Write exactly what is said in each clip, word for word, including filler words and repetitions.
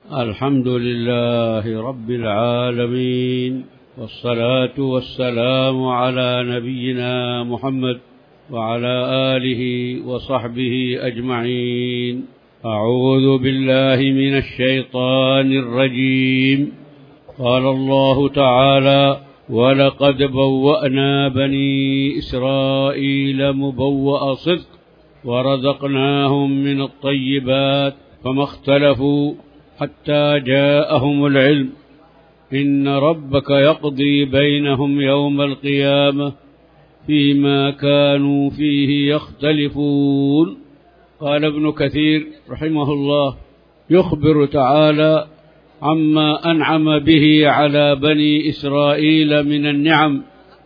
الحمد لله رب العالمين، والصلاة والسلام على نبينا محمد وعلى آله وصحبه أجمعين. أعوذ بالله من الشيطان الرجيم. قال الله تعالى: ولقد بوأنا بني إسرائيل مبوأ صدق ورزقناهم من الطيبات فما اختلفوا حتى جاءهم العلم إن ربك يقضي بينهم يوم القيامة فيما كانوا فيه يختلفون. قال ابن كثير رحمه الله: يخبر تعالى عما أنعم به على بني إسرائيل من النعم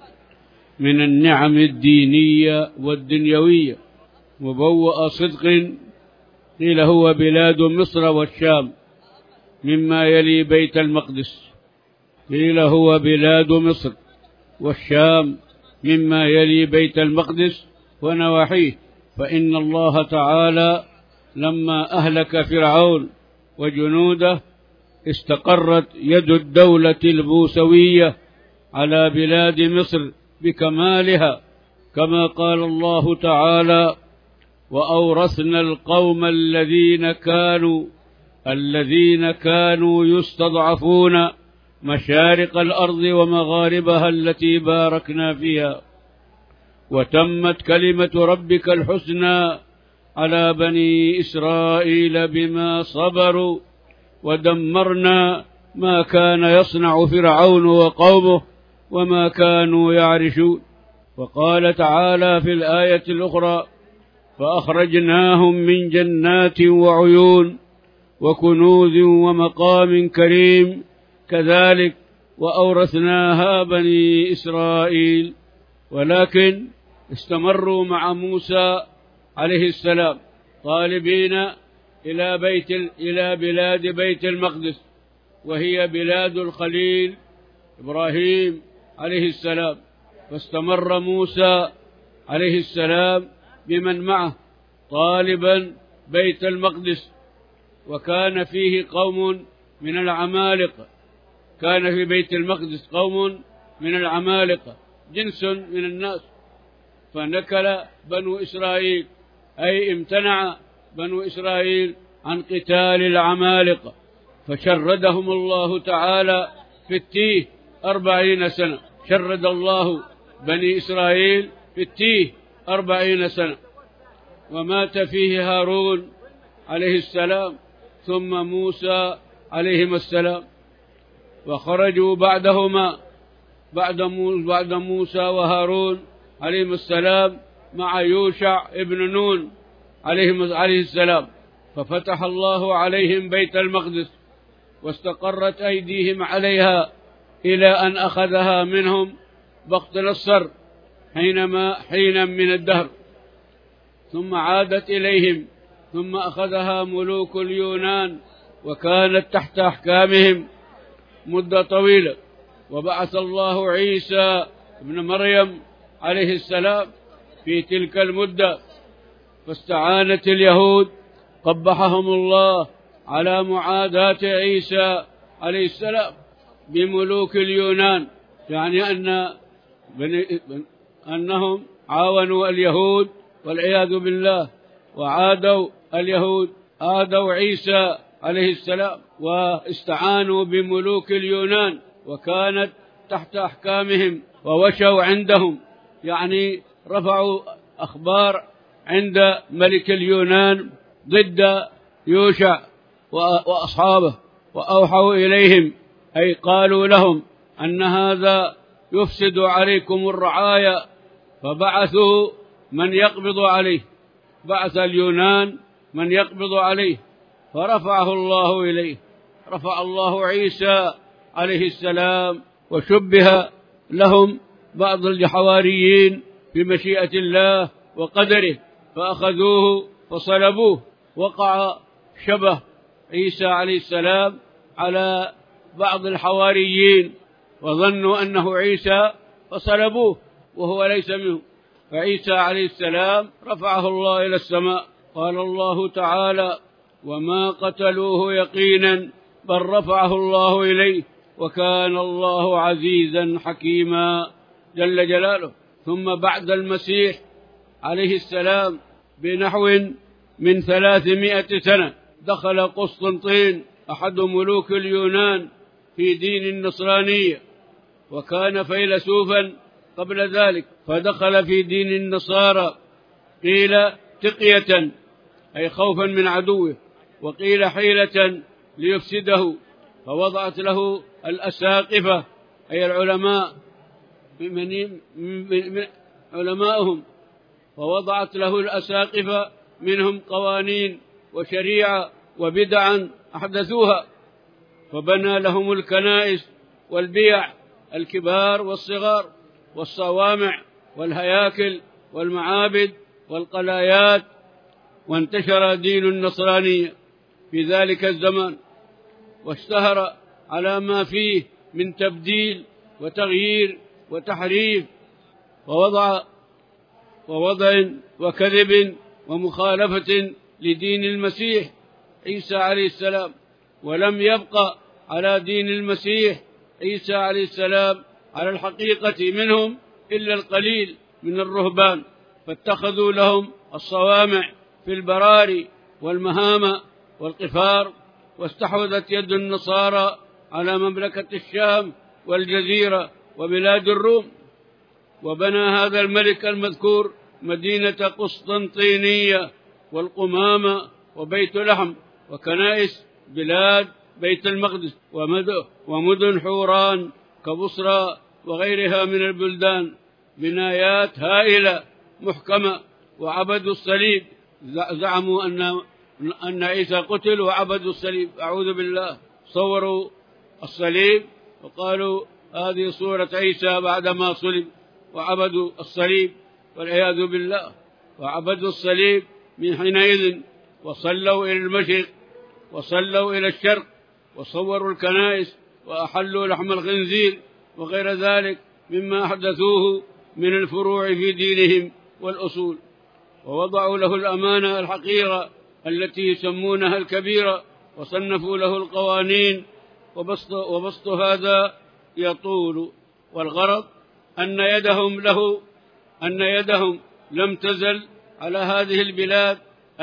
من النعم الدينية والدنيوية. مبوأ صدق قيل هو بلاد مصر والشام مما يلي بيت المقدس، قيل هو بلاد مصر والشام مما يلي بيت المقدس ونواحيه. فإن الله تعالى لما أهلك فرعون وجنوده استقرت يد الدولة الموسوية على بلاد مصر بكمالها، كما قال الله تعالى: وأورثنا القوم الذين كانوا الذين كانوا يستضعفون مشارق الأرض ومغاربها التي باركنا فيها وتمت كلمة ربك الحسنى على بني إسرائيل بما صبروا ودمرنا ما كان يصنع فرعون وقومه وما كانوا يعرشون. وقال تعالى في الآية الأخرى: فأخرجناهم من جنات وعيون وكنوز ومقام كريم كذلك وأورثناها بني إسرائيل. ولكن استمروا مع موسى عليه السلام طالبين إلى بيت إلى بلاد بيت المقدس، وهي بلاد الخليل إبراهيم عليه السلام. فاستمر موسى عليه السلام بمن معه طالبا بيت المقدس، وكان فيه قوم من العمالقة كان في بيت المقدس قوم من العمالقة جنس من الناس، فنكل بنو إسرائيل أي امتنع بنو إسرائيل عن قتال العمالقة، فشردهم الله تعالى في التيه أربعين سنة. شرد الله بني إسرائيل في التيه أربعين سنة، ومات فيه هارون عليه السلام ثم موسى عليهما السلام، وخرجوا بعدهما بعد موسى وهارون عليهما السلام مع يوشع ابن نون عليه السلام، ففتح الله عليهم بيت المقدس واستقرت أيديهم عليها إلى أن أخذها منهم بخت نصر حينما حينا من الدهر، ثم عادت إليهم، ثم أخذها ملوك اليونان وكانت تحت أحكامهم مدة طويلة. وبعث الله عيسى ابن مريم عليه السلام في تلك المدة، فاستعانت اليهود قبحهم الله على معاداة عيسى عليه السلام بملوك اليونان، يعني أن أنهم عاونوا اليهود والعياذ بالله، وعادوا اليهود عادوا عيسى عليه السلام واستعانوا بملوك اليونان وكانت تحت أحكامهم ووشوا عندهم، يعني رفعوا أخبار عند ملك اليونان ضد يوشع وأصحابه، وأوحوا إليهم أي قالوا لهم أن هذا يفسد عليكم الرعايا، فبعثوا من يقبض عليه، بعث اليونان من يقبض عليه فرفعه الله إليه. رفع الله عيسى عليه السلام وشبه لهم بعض الحواريين بمشيئة الله وقدره فأخذوه فصلبوه. وقع شبه عيسى عليه السلام على بعض الحواريين وظنوا أنه عيسى فصلبوه وهو ليس منه، فعيسى عليه السلام رفعه الله إلى السماء. قال الله تعالى: وما قتلوه يقينا بل رفعه الله إليه، وكان الله عزيزا حكيما جل جلاله. ثم بعد المسيح عليه السلام بنحو من ثلاثمائة سنة دخل قسطنطين أحد ملوك اليونان في دين النصرانية، وكان فيلسوفا قبل ذلك، فدخل في دين النصارى، قيل تقية أي خوفا من عدوه، وقيل حيلة ليفسده، فوضعت له الأساقفة أي العلماء من من علماءهم، فوضعت له الأساقفة منهم قوانين وشريعة وبدعا أحدثوها، فبنى لهم الكنائس والبيع الكبار والصغار والصوامع والهياكل والمعابد والقلايات، وانتشر دين النصرانية في ذلك الزمان، واشتهر على ما فيه من تبديل وتغيير وتحريف ووضع ووضع وكذب ومخالفة لدين المسيح عيسى عليه السلام. ولم يبقى على دين المسيح عيسى عليه السلام على الحقيقة منهم إلا القليل من الرهبان، فاتخذوا لهم الصوامع في البراري والمهامة والقفار، واستحوذت يد النصارى على مملكة الشام والجزيرة وبلاد الروم، وبنى هذا الملك المذكور مدينة قسطنطينية والقمامة وبيت لحم وكنائس بلاد بيت المقدس ومدن حوران كبصرى وغيرها من البلدان، بنايات هائلة محكمة. وعبدوا الصليب، زعموا أن أن عيسى قتل وعبدوا الصليب، أعوذ بالله، صوروا الصليب وقالوا هذه صورة عيسى بعدما صلب، وعبدوا الصليب والعياذ بالله. وعبدوا الصليب من حينئذ، وصلوا إلى المشرق وصلوا إلى الشرق، وصوروا الكنائس وأحلوا لحم الخنزير وغير ذلك مما أحدثوه من الفروع في دينهم والأصول، ووضعوا له الأمانة الحقيرة التي يسمونها الكبيرة، وصنفوا له القوانين، وبسط, وبسط هذا يطول. والغرض أن يدهم له أن يدهم لم تزل على هذه البلاد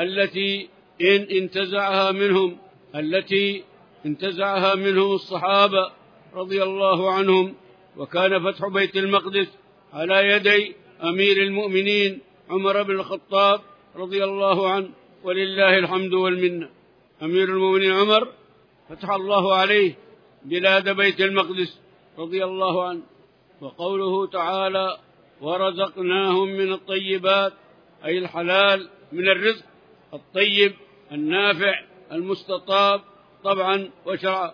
التي إن انتزعها منهم التي انتزعها منهم الصحابة رضي الله عنهم. وكان فتح بيت المقدس على يدي أمير المؤمنين عمر بن الخطاب رضي الله عنه، ولله الحمد والمنة. أمير المؤمنين عمر فتح الله عليه بلاد بيت المقدس رضي الله عنه. وقوله تعالى ورزقناهم من الطيبات أي الحلال من الرزق الطيب النافع المستطاب طبعا وشرعا.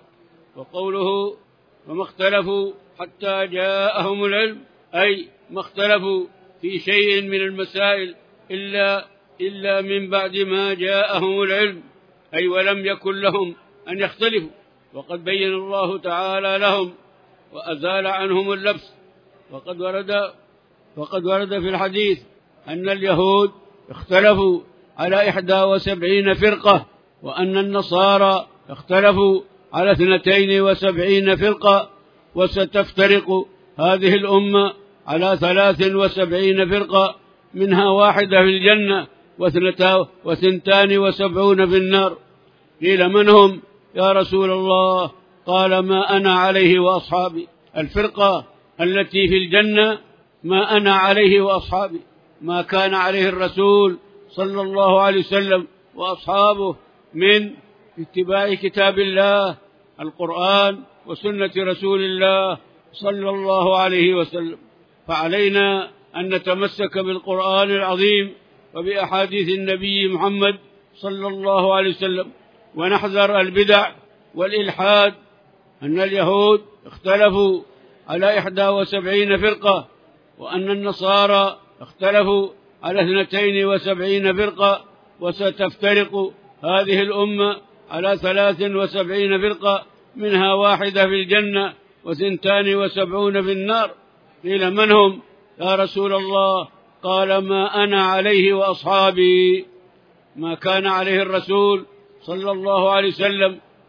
وقوله وما اختلفوا حتى جاءهم العلم أي ما اختلفوا في شيء من المسائل إلا, إلا من بعد ما جاءهم العلم، أي ولم يكن لهم أن يختلفوا، وقد بين الله تعالى لهم وأزال عنهم اللبس. وقد ورد وقد ورد في الحديث أن اليهود اختلفوا على إحدى وسبعين فرقة، وأن النصارى اختلفوا على اثنتين وسبعين فرقة، وستفترق هذه الأمة على ثلاث وسبعين فرقة، منها واحدة في الجنة وثنتان وسبعون في النار. قيل من هم يا رسول الله؟ قال ما أنا عليه وأصحابي. الفرقة التي في الجنة ما أنا عليه وأصحابي، ما كان عليه الرسول صلى الله عليه وسلم وأصحابه من اتباع كتاب الله القرآن وسنة رسول الله صلى الله عليه وسلم. فعلينا أن نتمسك بالقرآن العظيم وبأحاديث النبي محمد صلى الله عليه وسلم، ونحذر البدع والإلحاد. أن اليهود اختلفوا على إحدى وسبعين فرقة، وأن النصارى اختلفوا على اثنتين وسبعين فرقة، وستفترق هذه الأمة على ثلاث وسبعين فرقة، منها واحدة في الجنة وثنتان وسبعون في النار. قيل من هم يا رسول الله؟ قال ما أنا عليه وأصحابي، ما كان عليه الرسول صلى الله عليه وسلم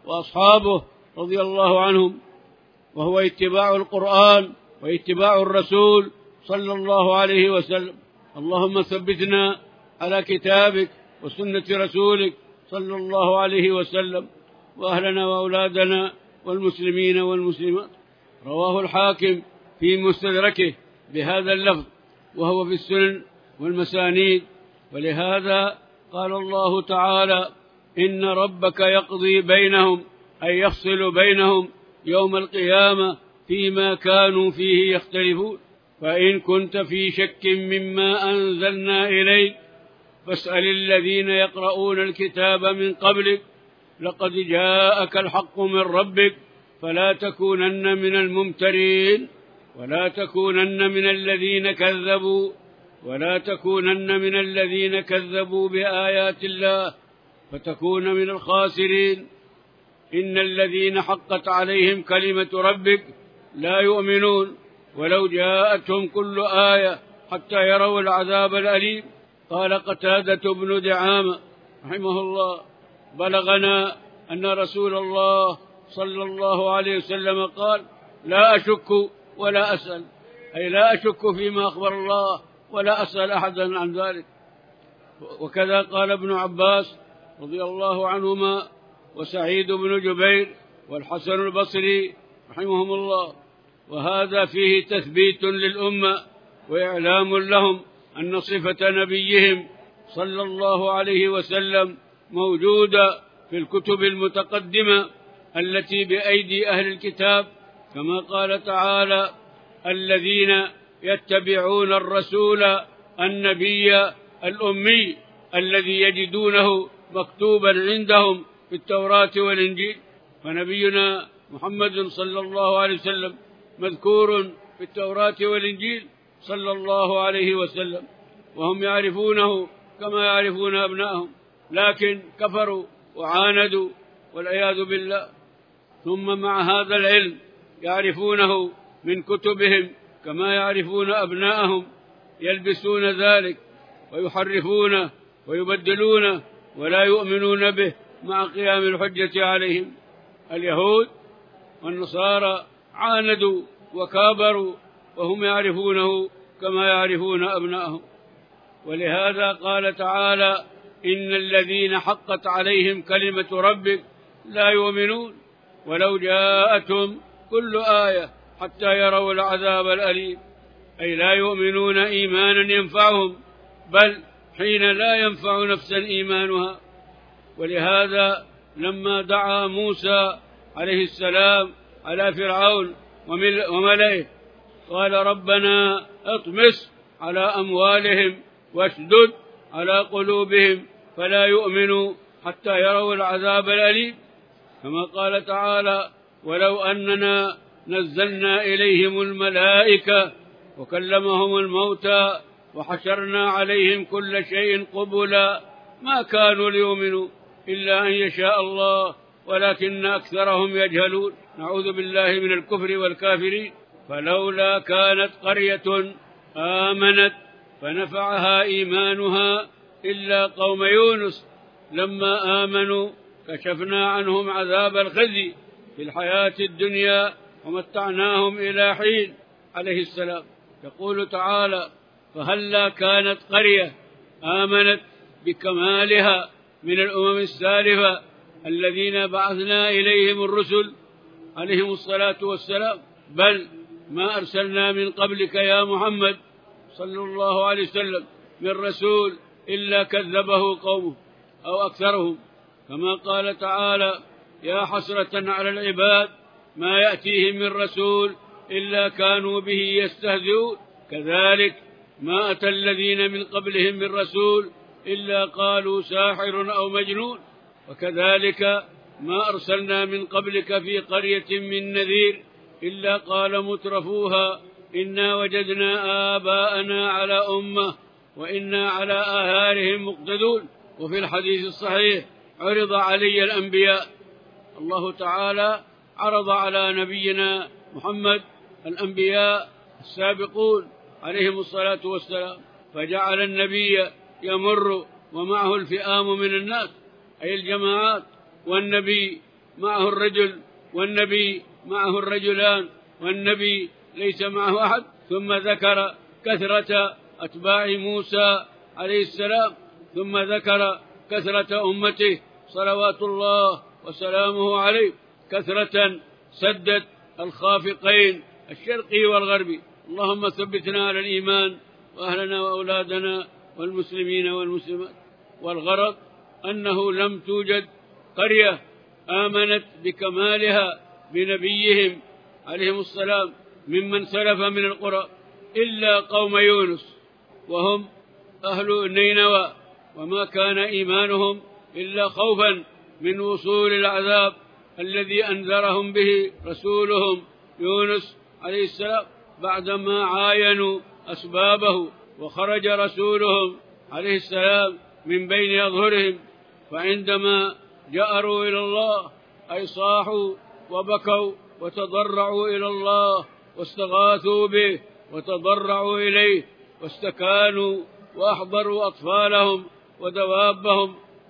وأصحابه رضي الله عنهم، وهو اتباع القرآن واتباع الرسول صلى الله عليه وسلم. اللهم ثبتنا على كتابك وسنة رسولك صلى الله عليه وسلم، وأهلنا وأولادنا والمسلمين والمسلمات. رواه الحاكم في مستدركه بهذا اللفظ، وهو في السنن والمسانيد. ولهذا قال الله تعالى: إن ربك يقضي بينهم، أي يفصل بينهم يوم القيامة فيما كانوا فيه يختلفون. فإن كنت في شك مما أنزلنا إليك فاسأل الذين يقرؤون الكتاب من قبلك لقد جاءك الحق من ربك فلا تكونن من الممترين ولا تكونن من الذين كذبوا ولا تكونن من الذين كذبوا بآيات الله فتكون من الخاسرين. إن الذين حقت عليهم كلمة ربك لا يؤمنون ولو جاءتهم كل آية حتى يروا العذاب الأليم. قال قتادة بن دعامة رحمه الله: بلغنا أن رسول الله صلى الله عليه وسلم قال: لا أشك ولا أسأل، أي لا أشك فيما أخبر الله ولا أسأل أحدا عن ذلك. وكذا قال ابن عباس رضي الله عنهما وسعيد بن جبير والحسن البصري رحمهم الله. وهذا فيه تثبيت للأمة وإعلام لهم أن صفة نبيهم صلى الله عليه وسلم موجودة في الكتب المتقدمة التي بأيدي أهل الكتاب، كما قال تعالى: الذين يتبعون الرسول النبي الأمي الذي يجدونه مكتوبا عندهم في التوراة والإنجيل. فنبينا محمد صلى الله عليه وسلم مذكور في التوراة والإنجيل صلى الله عليه وسلم، وهم يعرفونه كما يعرفون أبنائهم، لكن كفروا وعاندوا والعياذ بالله. ثم مع هذا العلم يعرفونه من كتبهم كما يعرفون أبنائهم، يلبسون ذلك ويحرفونه ويبدلونه ولا يؤمنون به مع قيام الحجة عليهم. اليهود والنصارى عاندوا وكابروا وهم يعرفونه كما يعرفون أبنائهم. ولهذا قال تعالى: إن الذين حقت عليهم كلمة ربك لا يؤمنون ولو جاءتهم كل آية حتى يروا العذاب الأليم، أي لا يؤمنون إيمانا ينفعهم، بل حين لا ينفع نفسا إيمانها. ولهذا لما دعا موسى عليه السلام على فرعون وملئه قال: ربنا اطمس على أموالهم واشدد على قلوبهم فلا يؤمنوا حتى يروا العذاب الأليم. كما قال تعالى: ولو أننا نزلنا إليهم الملائكة وكلمهم الموتى وحشرنا عليهم كل شيء قبلا ما كانوا ليؤمنوا إلا أن يشاء الله ولكن أكثرهم يجهلون. نعوذ بالله من الكفر والكافرين. فلولا كانت قرية آمنت فنفعها إيمانها إلا قوم يونس لما آمنوا كشفنا عنهم عذاب الخزي في الحياة الدنيا ومتعناهم إلى حين. عليه السلام يقول تعالى: فهلا كانت قرية آمنت بكمالها من الأمم السالفة الذين بعثنا إليهم الرسل عليهم الصلاة والسلام، بل ما أرسلنا من قبلك يا محمد صلى الله عليه وسلم من رسول إلا كذبه قومه أو أكثرهم. كما قال تعالى: يا حسرة على العباد ما يأتيهم من رسول إلا كانوا به يستهزئون. كذلك ما أتى الذين من قبلهم من رسول إلا قالوا ساحر أو مجنون. وكذلك ما أرسلنا من قبلك في قرية من نذير إلا قال مترفوها إنا وجدنا آباءنا على أمة وإنا على آثارهم مقتدون. وفي الحديث الصحيح: عرض علي الأنبياء، الله تعالى عرض على نبينا محمد الأنبياء السابقون عليهم الصلاة والسلام، فجعل النبي يمر ومعه الفئام من الناس أي الجماعات، والنبي معه الرجل والنبي معه الرجلان والنبي ليس معه أحد. ثم ذكر كثرة أتباع موسى عليه السلام، ثم ذكر كثرة أمته صلوات الله وسلامه عليه، كثرة سدت الخافقين الشرقي والغربي. اللهم ثبتنا على الإيمان وأهلنا وأولادنا والمسلمين والمسلمات. والغرض أنه لم توجد قرية آمنت بكمالها بنبيهم عليهم السلام ممن سلف من القرى إلا قوم يونس، وهم أهل نينوى، وما كان إيمانهم إلا خوفا من وصول العذاب الذي أنذرهم به رسولهم يونس عليه السلام بعدما عاينوا أسبابه. وخرج رسولهم عليه السلام من بين أظهرهم، فعندما جأروا إلى الله أي صاحوا وبكوا وتضرعوا إلى الله واستغاثوا به وتضرعوا إليه واستكانوا وأحضروا أطفالهم ودوابهم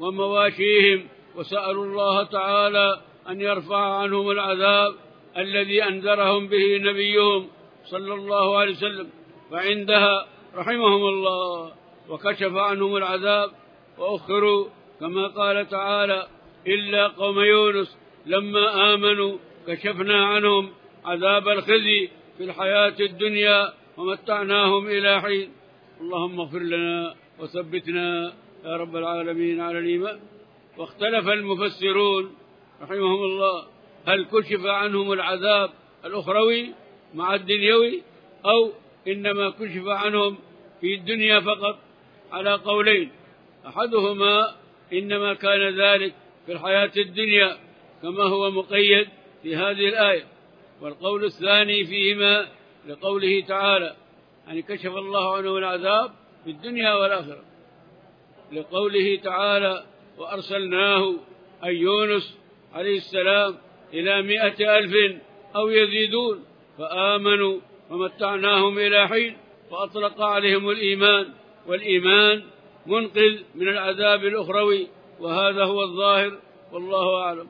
ومواشيهم وسألوا الله تعالى أن يرفع عنهم العذاب الذي أنذرهم به نبيهم صلى الله عليه وسلم، فعندها رحمهم الله وكشف عنهم العذاب وأخروا كما قال تعالى إلا قوم يونس لما آمنوا كشفنا عنهم عذاب الخزي في الحياة الدنيا ومتعناهم إلى حين. اللهم اغفر لنا وثبتنا يا رب العالمين على الإيمان. واختلف المفسرون رحمهم الله هل كشف عنهم العذاب الأخروي مع الدنيوي أو إنما كشف عنهم في الدنيا فقط، على قولين. أحدهما إنما كان ذلك في الحياة الدنيا كما هو مقيد في هذه الآية، والقول الثاني فيهما لقوله تعالى يعني كشف الله عنه العذاب في الدنيا والآخرة، لقوله تعالى وأرسلناه أي يونس عليه السلام إلى مائة ألف أو يزيدون فآمنوا ومتعناهم إلى حين، فأطلق عليهم الإيمان، والإيمان منقذ من العذاب الأخروي، وهذا هو الظاهر والله أعلم.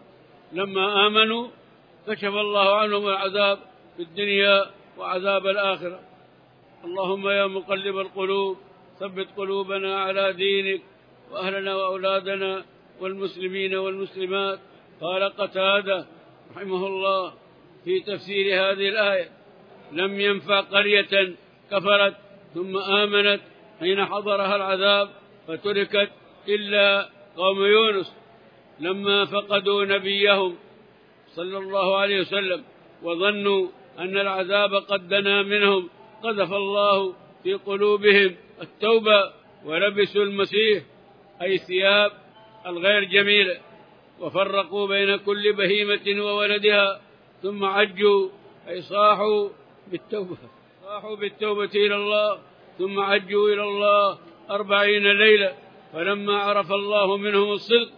لما آمنوا كشف الله عنهم العذاب في الدنيا وعذاب الآخرة. اللهم يا مقلب القلوب ثبت قلوبنا على دينك وأهلنا وأولادنا والمسلمين والمسلمات. قال قتادة رحمه الله في تفسير هذه الآية لم ينفع قرية كفرت ثم آمنت حين حضرها العذاب فتركت إلا قوم يونس لما فقدوا نبيهم صلى الله عليه وسلم وظنوا أن العذاب قد دنا منهم، قذف الله في قلوبهم التوبة ولبسوا المسيح أي ثياب الغير جميلة، وفرقوا بين كل بهيمة وولدها، ثم عجوا أي صاحوا بالتوبة صاحوا بالتوبة إلى الله، ثم عجوا إلى الله أربعين ليلة. فلما عرف الله منهم الصدق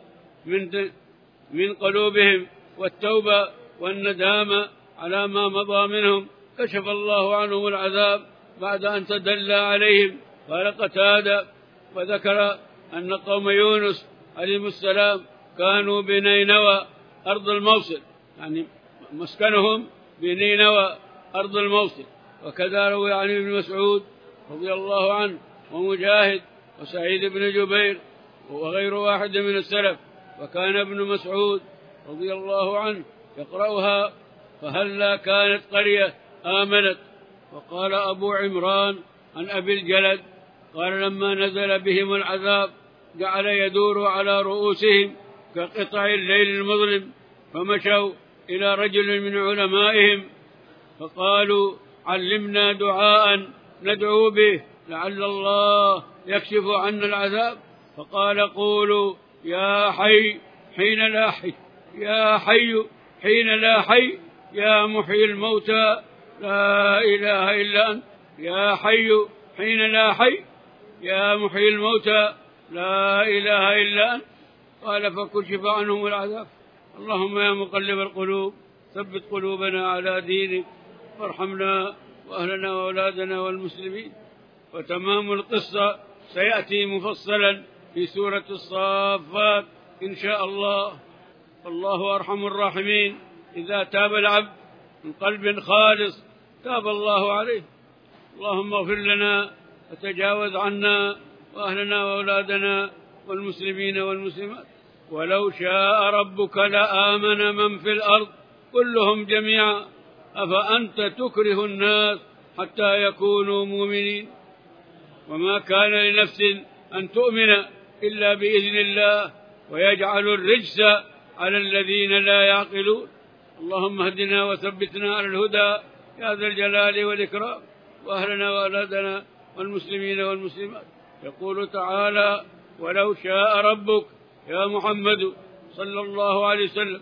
من من قلوبهم والتوبة والندامة على ما مضى منهم كشف الله عنهم العذاب بعد أن تدلى عليهم. قال قتادة وذكر أن قوم يونس عليهم السلام كانوا بنينوى أرض الموصل، يعني مسكنهم بنينوى أرض الموصل. وكذا روي عن ابن مسعود رضي الله عنه ومجاهد وسعيد بن جبير وغير واحد من السلف، وكان ابن مسعود رضي الله عنه يقرأها فهلا كانت قرية آمنت. وقال أبو عمران عن أبي الجلد قال لما نزل بهم العذاب جعل يدور على رؤوسهم كقطع الليل المظلم، فمشوا إلى رجل من علمائهم فقالوا علمنا دعاء ندعو به لعل الله يكشف عنا العذاب. فقال قولوا يا حي حين لا حي، يا حي حين لا حي، يا محيي الموتى لا إله إلا أنت، يا حي حين لا حي، يا محيي الموتى لا إله إلا أنت. قال فكشف عنهم العذاب. اللهم يا مقلب القلوب ثبت قلوبنا على دينك وارحمنا وأهلنا وأولادنا والمسلمين. وتمام القصة سيأتي مفصلا في سورة الصافات إن شاء الله. الله أرحم الراحمين. إذا تاب العبد من قلب خالص تاب الله عليه. اللهم اغفر لنا وتجاوز عنا وأهلنا وأولادنا والمسلمين والمسلمات. ولو شاء ربك لآمن من في الأرض كلهم جميعا أفأنت تكره الناس حتى يكونوا مؤمنين. وما كان لنفس أن تؤمن إلا بإذن الله ويجعل الرجس على الذين لا يعقلون. اللهم اهدنا وثبتنا على الهدى يا ذا الجلال والإكرام، وأهلنا وأولادنا والمسلمين والمسلمات. يقول تعالى: ولو شاء ربك يا محمد صلى الله عليه وسلم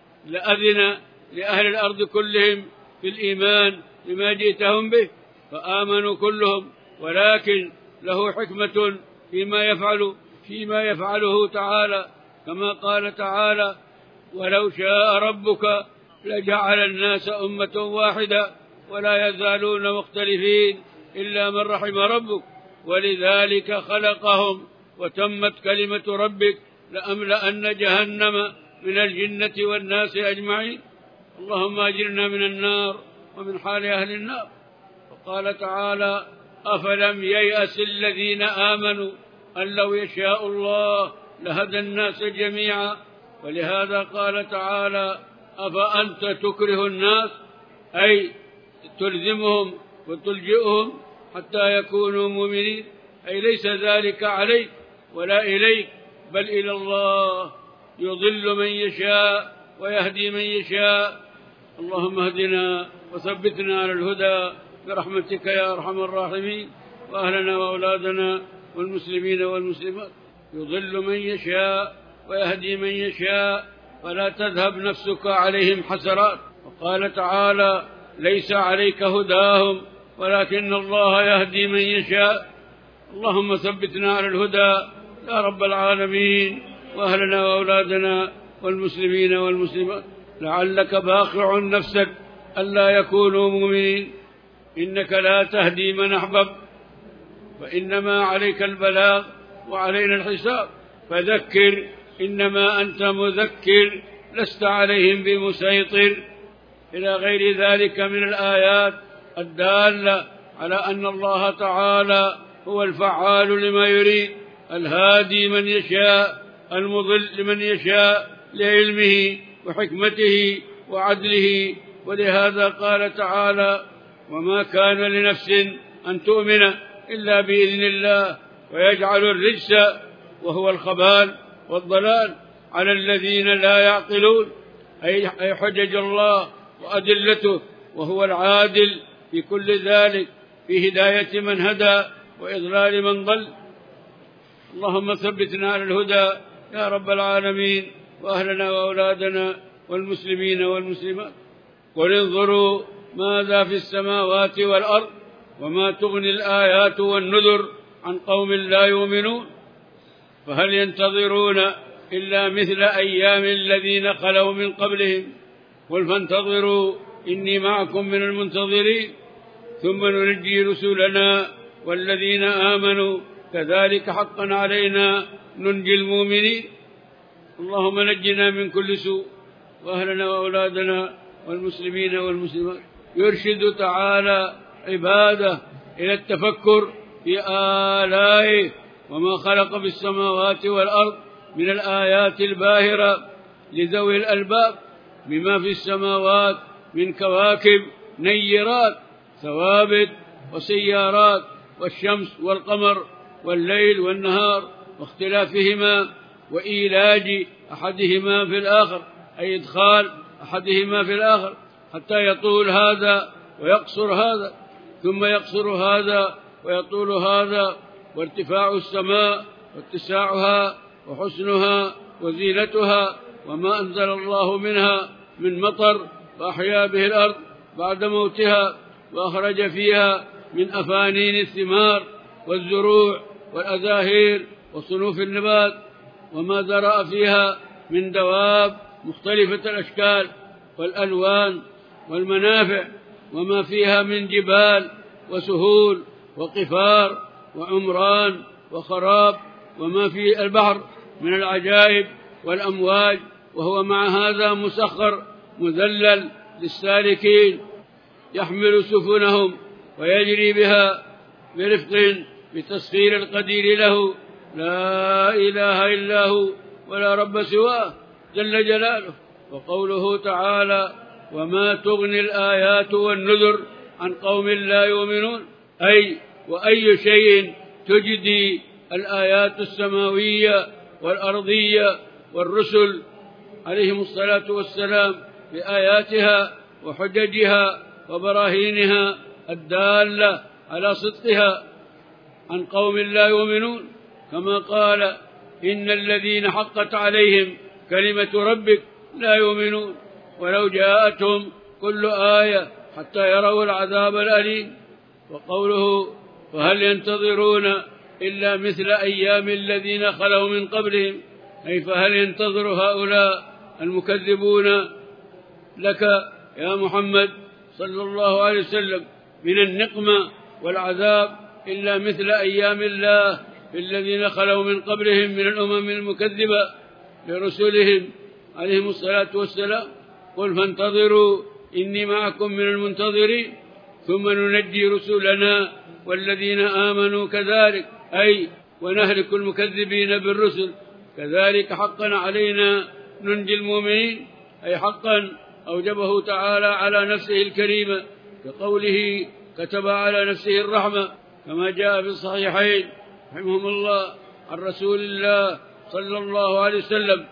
لأذن لأهل الأرض كلهم في الإيمان بما جئتهم به فآمنوا كلهم، ولكن له حكمة فيما يفعل فيما يفعله تعالى، كما قال تعالى: ولو شاء ربك لجعل الناس أمة واحدة ولا يزالون مختلفين إلا من رحم ربك ولذلك خلقهم وتمت كلمة ربك لأملأن جهنم من الجنة والناس أجمعين. اللهم أجرنا من النار ومن حال أهل النار. وقال تعالى: أفلم ييأس الذين آمنوا أن لو يشاء الله لهدى الناس جميعا. ولهذا قال تعالى: أفأنت تكره الناس، أي تلزمهم وتلجئهم حتى يكونوا مؤمنين، أي ليس ذلك عليك ولا إليك بل إلى الله، يضل من يشاء ويهدي من يشاء. اللهم اهدنا وثبتنا على الهدى برحمتك يا أرحم الراحمين، وأهلنا وأولادنا والمسلمين والمسلمات. يضل من يشاء ويهدي من يشاء فلا تذهب نفسك عليهم حسرات. وقال تعالى: ليس عليك هداهم ولكن الله يهدي من يشاء. اللهم ثبتنا على الهدى يا رب العالمين، وأهلنا وأولادنا والمسلمين والمسلمات. لعلك باخع نفسك ألا يكونوا مؤمنين، إنك لا تهدي من أحببت وإنما عليك البلاغ وعلينا الحساب، فذكر إنما أنت مذكر لست عليهم بمسيطر، إلى غير ذلك من الآيات الدالة على أن الله تعالى هو الفعال لما يريد، الهادي من يشاء، المضل لمن يشاء لعلمه وحكمته وعدله. ولهذا قال تعالى: وما كان لنفس أن تؤمن إلا بإذن الله ويجعل الرجس وهو الخبال والضلال على الذين لا يعقلون، أي حجج الله وأدلته، وهو العادل في كل ذلك، في هداية من هدى وإضلال من ضل. اللهم ثبتنا على الهدى يا رب العالمين، وأهلنا وأولادنا والمسلمين والمسلمات. قل انظروا ماذا في السماوات والأرض وما تغني الآيات والنذر عن قوم لا يؤمنون، فهل ينتظرون إلا مثل أيام الذين خلوا من قبلهم، قل فانتظروا إني معكم من المنتظرين ثم ننجي رسلنا والذين آمنوا كذلك حقا علينا ننجي المؤمنين. اللهم نجنا من كل سوء، وأهلنا وأولادنا والمسلمين والمسلمات. يرشد تعالى عباده إلى التفكر في آلائه وما خلق في السماوات والأرض من الآيات الباهرة لذوي الألباب، بما في السماوات من كواكب نيرات ثوابت وسيارات، والشمس والقمر والليل والنهار واختلافهما وإيلاج أحدهما في الآخر، أي إدخال أحدهما في الآخر حتى يطول هذا ويقصر هذا، ثم يقصر هذا ويطول هذا، وارتفاع السماء واتساعها وحسنها وزينتها، وما أنزل الله منها من مطر فأحيا به الأرض بعد موتها، وأخرج فيها من أفانين الثمار والزروع والأزاهير وصنوف النبات، وما زرع فيها من دواب مختلفة الأشكال والألوان والمنافع، وما فيها من جبال وسهول وقفار وعمران وخراب، وما في البحر من العجائب والأمواج وهو مع هذا مسخر مذلل للسالكين، يحمل سفنهم ويجري بها برفق بتسخير القدير له، لا إله إلا هو ولا رب سواه جل جلاله. وقوله تعالى: وما تغني الآيات والنذر عن قوم لا يؤمنون، أي وأي شيء تجدي الآيات السماوية والأرضية والرسل عليهم الصلاة والسلام بآياتها وحججها وبراهينها الدالة على صدقها عن قوم لا يؤمنون، كما قال: إن الذين حقت عليهم كلمة ربك لا يؤمنون ولو جاءتهم كل آية حتى يروا العذاب الأليم. وقوله: فهل ينتظرون إلا مثل أيام الذين خلوا من قبلهم، أي فهل ينتظر هؤلاء المكذبون لك يا محمد صلى الله عليه وسلم من النقمة والعذاب إلا مثل أيام الله الذين خلوا من قبلهم من الأمم المكذبة لرسلهم عليهم الصلاة والسلام؟ قل فانتظروا إني معكم من المنتظرين ثم ننجي رسلنا والذين آمنوا كذلك، أي ونهلك المكذبين بالرسل، كذلك حقا علينا ننجي المؤمنين، أي حقا أوجبه تعالى على نفسه الكريمة، كقوله: كتب على نفسه الرحمة، كما جاء في الصحيحين رحمهم الله عن رسول الله صلى الله عليه وسلم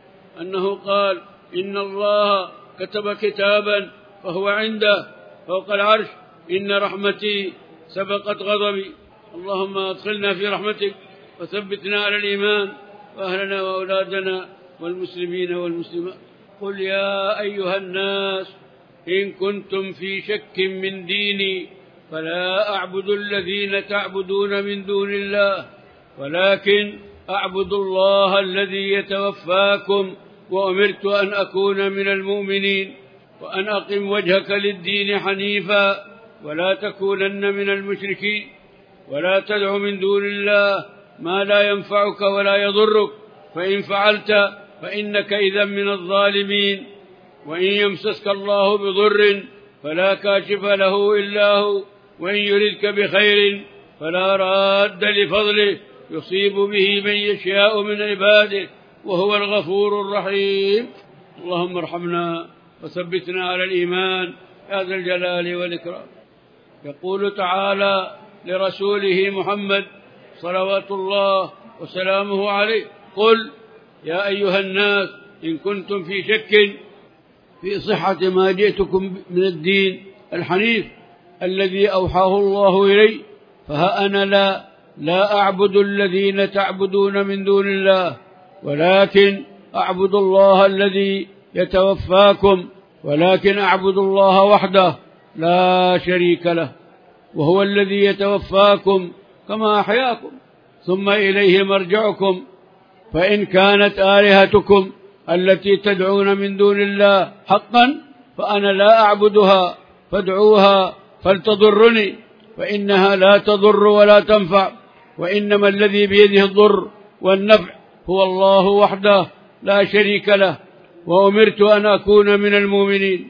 أنه قال: إن الله كتب كتابا فهو عنده فوق العرش، إن رحمتي سبقت غضبي. اللهم أدخلنا في رحمتك وثبتنا على الإيمان وأهلنا وأولادنا والمسلمين والمسلمات. قل يا أيها الناس إن كنتم في شك من ديني فلا أعبد الذين تعبدون من دون الله ولكن أعبد الله الذي يتوفاكم وأمرت أن أكون من المؤمنين وأن أقم وجهك للدين حنيفا ولا تكونن من المشركين ولا تدع من دون الله ما لا ينفعك ولا يضرك فإن فعلت فإنك إذا من الظالمين. وإن يمسسك الله بضر فلا كاشف له إلا هو وإن يردك بخير فلا راد لفضله يصيب به من يشاء من عباده وهو الغفور الرحيم. اللهم ارحمنا وثبتنا على الإيمان يا ذا الجلال والإكرام. يقول تعالى لرسوله محمد صلوات الله وسلامه عليه: قل يا أيها الناس إن كنتم في شك في صحة ما جئتكم من الدين الحنيف الذي أوحاه الله إلي فها أنا لا لا أعبد الذين تعبدون من دون الله ولكن أعبد الله الذي يتوفاكم ولكن أعبد الله وحده لا شريك له وهو الذي يتوفاكم كما أحياكم ثم إليه مرجعكم. فإن كانت آلهتكم التي تدعون من دون الله حقا فأنا لا أعبدها فادعوها فلتضرني فإنها لا تضر ولا تنفع وإنما الذي بيده الضر والنفع هو الله وحده لا شريك له وأمرت أن أكون من المؤمنين.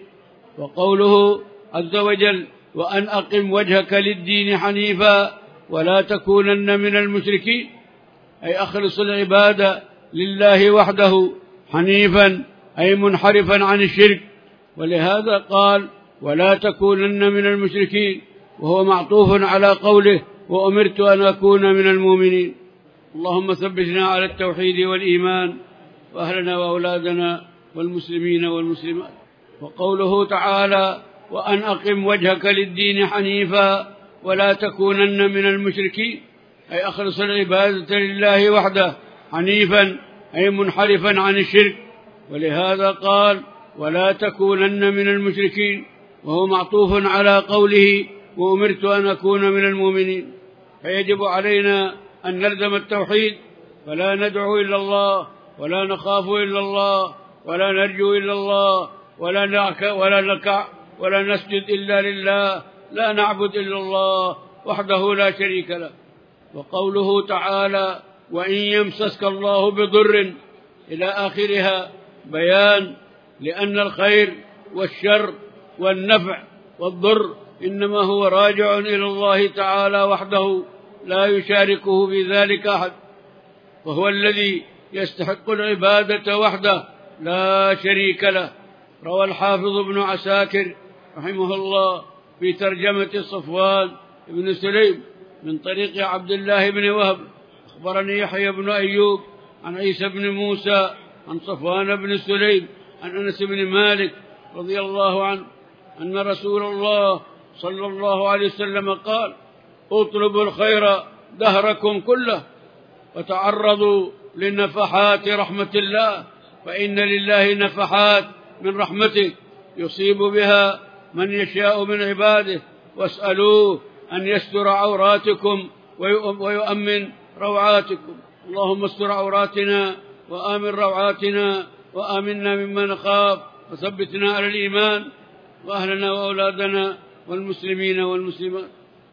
وقوله عز وجل: وأن أقم وجهك للدين حنيفا ولا تكونن من المشركين، أي أخلص العبادة لله وحده حنيفا أي منحرفا عن الشرك، ولهذا قال: ولا تكونن من المشركين، وهو معطوف على قوله: وأمرت أن أكون من المؤمنين. اللهم ثبتنا على التوحيد والإيمان وأهلنا وأولادنا والمسلمين والمسلمات. وقوله تعالى: وأن أقم وجهك للدين حنيفا ولا تكونن من المشركين، أي أخلص العبادة لله وحده حنيفا أي منحرفا عن الشرك، ولهذا قال: ولا تكونن من المشركين، وهو معطوف على قوله: وأمرت أن أكون من المؤمنين. فيجب علينا أن نلزم التوحيد فلا ندعو إلا الله ولا نخاف إلا الله ولا نرجو إلا الله ولا نركع ولا نركع ولا نسجد إلا لله، لا نعبد إلا الله وحده لا شريك له. وقوله تعالى: وإن يمسسك الله بضر إلى آخرها، بيان لأن الخير والشر والنفع والضر إنما هو راجع إلى الله تعالى وحده لا يشاركه في ذلك أحد، وهو الذي يستحق العبادة وحده لا شريك له. روى الحافظ ابن عساكر رحمه الله في ترجمة صفوان بن سليم من طريق عبد الله بن وهب أخبرني يحيى بن أيوب عن عيسى بن موسى عن صفوان بن سليم عن أنس بن مالك رضي الله عنه أن رسول الله صلى الله عليه وسلم قال: اطلبوا الخير دهركم كله وتعرضوا لنفحات رحمة الله، فإن لله نفحات من رحمته يصيب بها من يشاء من عباده، واسألوه أن يستر عوراتكم ويؤمن روعاتكم. اللهم استر عوراتنا وآمن روعاتنا وآمنا مما نخاف، وثبتنا على الإيمان، وأهلنا وأولادنا والمسلمين والمسلمات.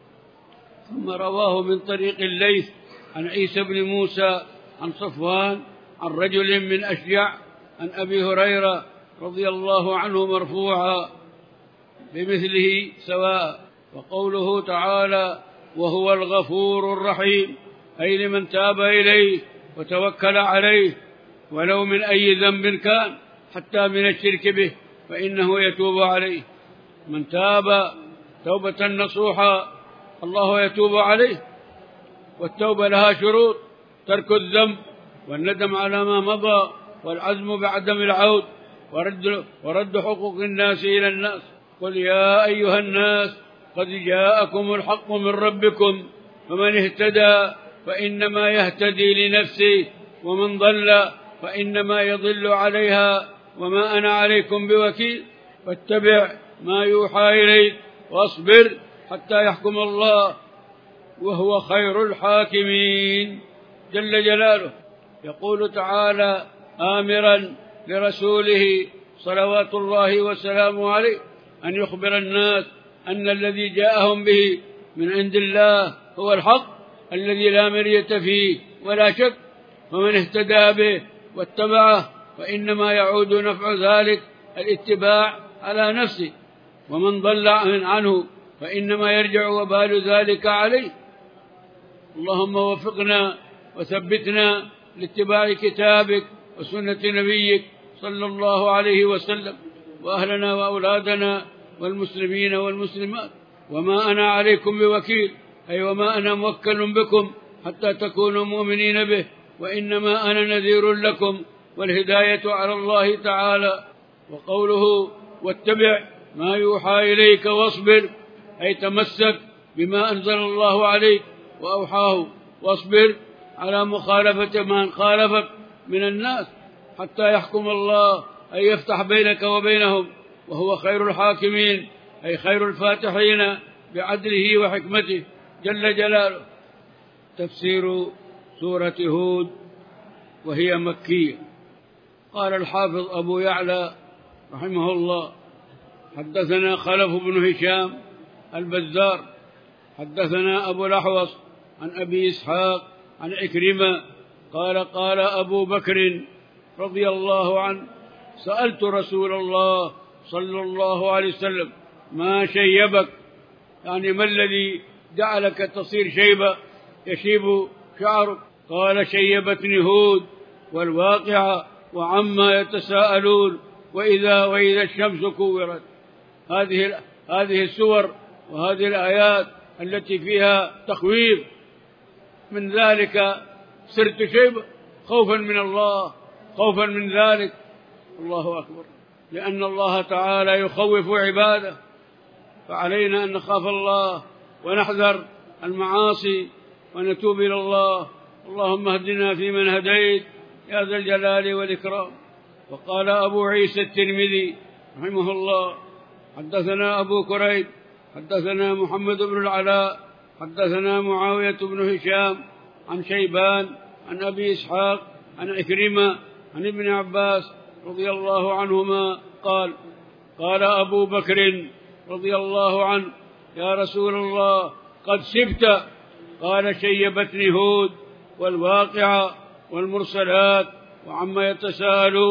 ثم رواه من طريق الليث عن عيسى بن موسى عن صفوان عن رجل من أشجع عن أبي هريرة رضي الله عنه مرفوعا بمثله سواء. وقوله تعالى: وهو الغفور الرحيم، أي لمن تاب إليه وتوكل عليه ولو من أي ذنب كان حتى من الشرك به فإنه يتوب عليه. من تاب توبة نصوحا الله يتوب عليه، والتوبة لها شروط: ترك الذنب والندم على ما مضى والعزم بعدم العود ورد, ورد حقوق الناس إلى الناس. قل يا أيها الناس قد جاءكم الحق من ربكم، فمن اهتدى فإنما يهتدي لنفسه، ومن ضل فإنما يضل عليها، وما أنا عليكم بوكيل. فاتبع ما يوحى إليك واصبر حتى يحكم الله وهو خير الحاكمين جل جلاله. يقول تعالى آمرا لرسوله صلوات الله وسلامه عليه أن يخبر الناس أن الذي جاءهم به من عند الله هو الحق الذي لا مرية فيه ولا شك، ومن اهتدى به واتبعه فإنما يعود نفع ذلك الاتباع على نفسه، ومن ضل عنه فإنما يرجع وبال ذلك عليه. اللهم وفقنا وثبتنا لاتباع كتابك وسنة نبيك صلى الله عليه وسلم، وأهلنا وأولادنا والمسلمين والمسلمات. وما أنا عليكم بوكيل، أي وما أنا موكل بكم حتى تكونوا مؤمنين به، وإنما أنا نذير لكم، والهداية على الله تعالى. وقوله واتبع ما يوحى إليك واصبر، أي تمسك بما أنزل الله عليك وأوحاه، واصبر على مخالفة من خالفك من الناس حتى يحكم الله، أي يفتح بينك وبينهم، وهو خير الحاكمين، أي خير الفاتحين بعدله وحكمته جل جلاله. تفسير سورة هود وهي مكية. قال الحافظ أبو يعلى رحمه الله: حدثنا خلف بن هشام البزار حدثنا أبو الأحوص عن أبي إسحاق عن عكرمة قال: قال أبو بكر رضي الله عنه: سألت رسول الله صلى الله عليه وسلم ما شيبك، يعني ما الذي جعلك تصير شيبة يشيب شعرك؟ قال: شيبتني هود والواقعة وعما يتساءلون وإذا وإذا الشمس كورت. هذه هذه السور وهذه الآيات التي فيها تخويف، من ذلك صرت شيبة خوفا من الله، خوفا من ذلك. الله أكبر، لأن الله تعالى يخوف عباده، فعلينا أن نخاف الله ونحذر المعاصي ونتوب إلى الله. اللهم اهدنا فيمن هديت يا ذا الجلال والإكرام. وقال أبو عيسى الترمذي رحمه الله: حدثنا أبو كريب حدثنا محمد بن العلاء حدثنا معاوية بن هشام عن شيبان عن أبي إسحاق عن عكرمة عن ابن عباس رضي الله عنهما قال: قال أبو بكر رضي الله عنه: يا رسول الله قد سبت. قال: شيبتني هود والواقعة والمرسلات وعما يتساءلون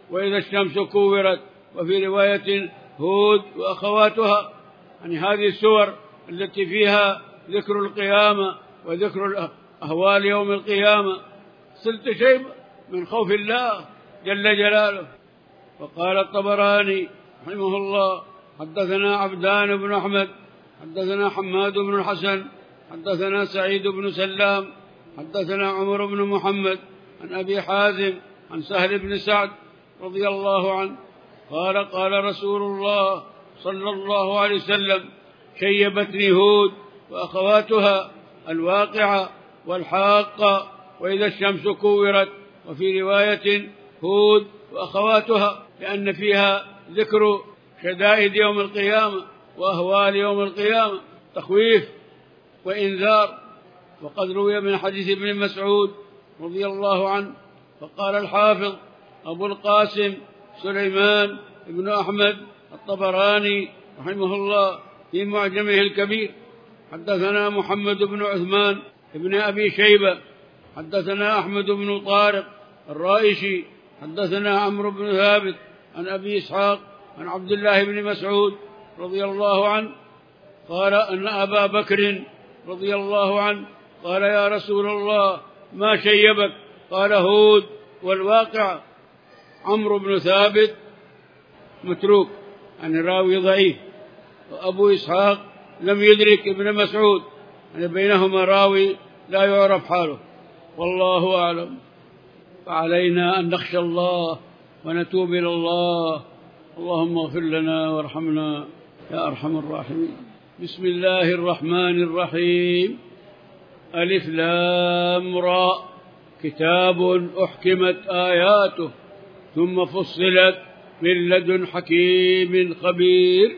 وإذا الشمس كورت، وفي رواية هود وأخواتها. يعني هذه السور التي فيها ذكر القيامة وذكر أهوال يوم القيامة صلت شيء من خوف الله جل جلاله. وقال الطبراني رحمه الله: حدثنا عبدان بن أحمد حدثنا حماد بن الحسن حدثنا سعيد بن سلام حدثنا عمر بن محمد عن أبي حازم عن سهل بن سعد رضي الله عنه قال: قال رسول الله صلى الله عليه وسلم: شيبتني هود وأخواتها، الواقعة والحاقة، وإذا الشمس كورت، وفي رواية هود وأخواتها، لأن فيها ذكر شدائد يوم القيامة وأهوال يوم القيامة، تخويف وإنذار. وقد روي من حديث ابن مسعود رضي الله عنه. فقال الحافظ أبو القاسم سليمان بن أحمد الطبراني رحمه الله في معجمه الكبير: حدثنا محمد بن عثمان بن أبي شيبة حدثنا أحمد بن طارق الرائشي حدثنا عمرو بن ثابت عن أبي إسحاق عن عبد الله بن مسعود رضي الله عنه قال أن أبا بكر رضي الله عنه قال: يا رسول الله، ما شيبك؟ قال: هود والواقع. عمرو بن ثابت متروك، يعني راوي ضعيف، وأبو إسحاق لم يدرك ابن مسعود، يعني بينهما راوي لا يعرف حاله، والله أعلم. فعلينا أن نخشى الله ونتوب إلى الله. اللهم اغفر لنا وارحمنا يا أرحم الراحمين. بسم الله الرحمن الرحيم. ألف لام راء، كتاب أحكمت آياته ثم فصلت من لدن حكيم خبير.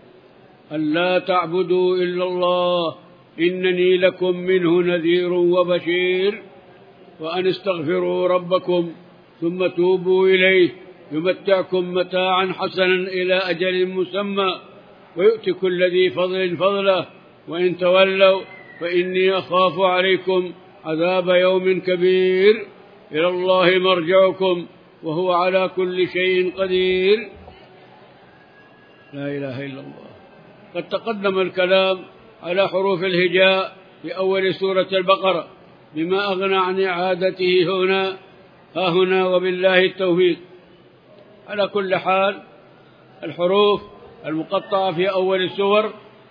ألا تعبدوا إلا الله إنني لكم منه نذير وبشير. وأن استغفروا ربكم ثم توبوا إليه يمتعكم متاعا حسنا إلى أجل مسمى ويؤتي كل ذي فضل فضله وإن تولوا فإني أخاف عليكم عذاب يوم كبير. إلى الله مرجعكم وهو على كل شيء قدير. لا إله إلا الله. قد تقدم الكلام على حروف الهجاء في أول سورة البقرة بما أغنى عن إعادته هنا ها هنا وبالله التوفيق. على كل حال، الحروف المقطعة في أول السور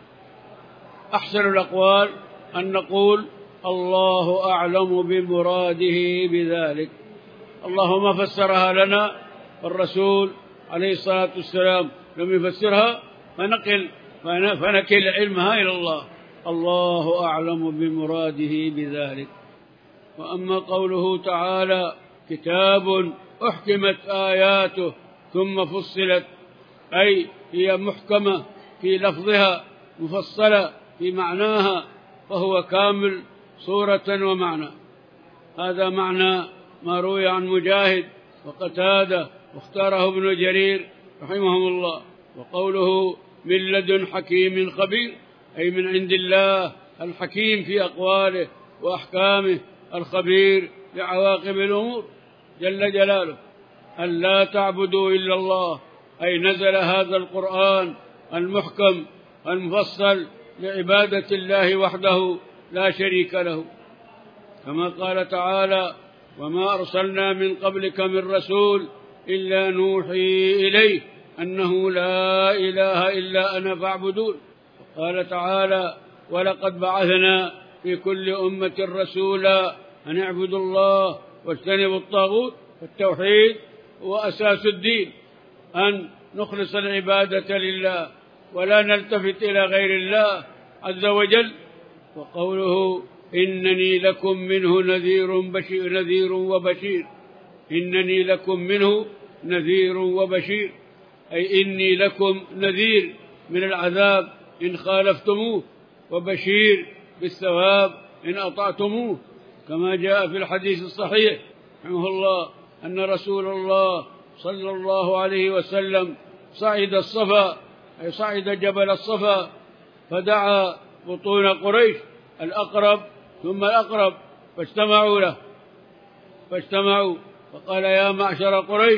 أحسن الأقوال أن نقول: الله أعلم بمراده بذلك. الله ما فسرها لنا، والرسول عليه الصلاة والسلام لم يفسرها، فنقل فنكل علمها إلى الله. الله أعلم بمراده بذلك. وأما قوله تعالى: كتاب أحكمت آياته ثم فصلت، أي هي محكمة في لفظها مفصلة في معناها، فهو كامل صورة ومعنى. هذا معنى ما روي عن مجاهد وقتادة واختاره ابن جرير رحمهم الله. وقوله من لدن حكيم خبير، أي من عند الله الحكيم في أقواله وأحكامه، الخبير بعواقب الأمور جل جلاله. أن لا تعبدوا إلا الله، أي نزل هذا القرآن المحكم المفصل لعبادة الله وحده لا شريك له، كما قال تعالى: وما أرسلنا من قبلك من رسول إلا نوحي إليه أنه لا إله إلا أنا فاعبدون. قال تعالى: ولقد بعثنا في كل أمة رسولا أن اعبدوا الله واجتنبوا الطاغوت. فالتوحيد هو أساس الدين، أن نخلص العبادة لله ولا نلتفت إلى غير الله عز وجل. وقوله: إنني لكم منه نذير بشير نذير وبشير، إنني لكم منه نذير وبشير، أي إني لكم نذير من العذاب إن خالفتموه، وبشير بالثواب إن أطعتموه، كما جاء في الحديث الصحيح رحمه الله أن رسول الله صلى الله عليه وسلم صعد الصفا، أي صعد جبل الصفا، فدعا بطون قريش الأقرب ثم الأقرب فاجتمعوا له فاجتمعوا فقال: يا معشر قريش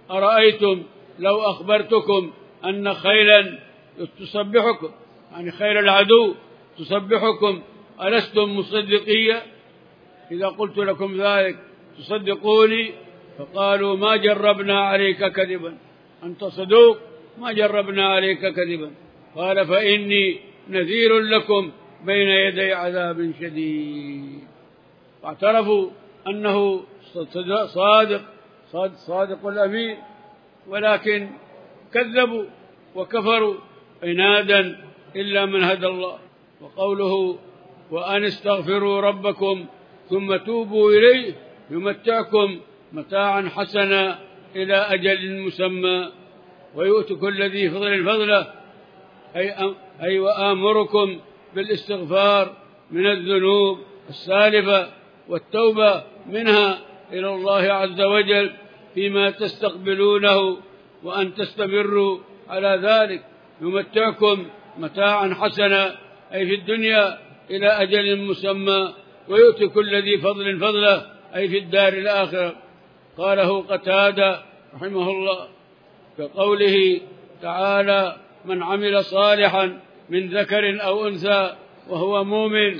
أرأيتم لو أخبرتكم أن خيلا تصبحكم، يعني خيل العدو تصبحكم، ألستم مصدقية؟ إذا قلت لكم ذلك تصدقوني؟ فقالوا ما جربنا عليك كذبا، أنت صدوق ما جربنا عليك كذبا. قال فإني نذير لكم بين يدي عذاب شديد. واعترفوا أنه صادق صادق, صادق الأمين، ولكن كذبوا وكفروا عنادا إلا من هدى الله. وقوله وأن استغفروا ربكم ثم توبوا إليه يمتعكم متاعا حسنا إلى أجل مسمى ويؤتي كل ذي فضل فضله، أي, أي وآمركم بالاستغفار من الذنوب السالفة والتوبة منها إلى الله عز وجل فيما تستقبلونه، وأن تستمروا على ذلك. يمتعكم متاعا حسنا أي في الدنيا إلى أجل مسمى، ويؤتي كل ذي فضل فضله أي في الدار الآخرة. قاله قتادة رحمه الله كقوله تعالى من عمل صالحا من ذكر أو أنثى وهو مؤمن